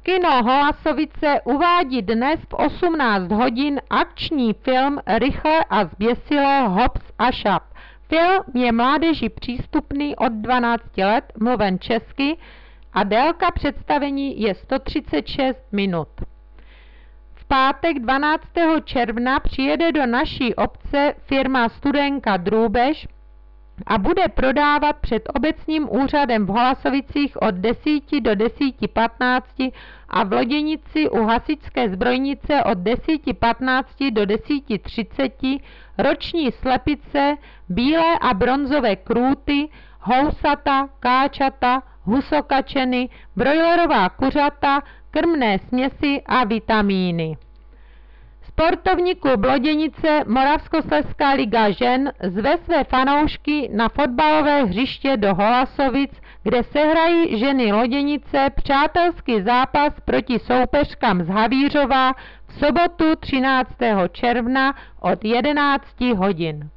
Kino Holasovice uvádí dnes v 18 hodin akční film Rychle a zběsile Hops a šap. Film je mládeži přístupný od 12 let, mluven česky, a délka představení je 136 minut. V pátek 12. června přijede do naší obce firma Studenka Drůbež a bude prodávat před obecním úřadem v Holasovicích od 10 do 10:15 a v Loděnici u hasičské zbrojnice od 10:15 do 10:30 roční slepice, bílé a bronzové krůty, housata, káčata, husokačeny, brojlerová kuřata, krmné směsi a vitamíny. Sportovní klub Loděnice Moravskoslezská liga žen zve své fanoušky na fotbalové hřiště do Holasovic, kde sehrají ženy Loděnice přátelský zápas proti soupeřkám z Havířova v sobotu 13. června od 11 hodin.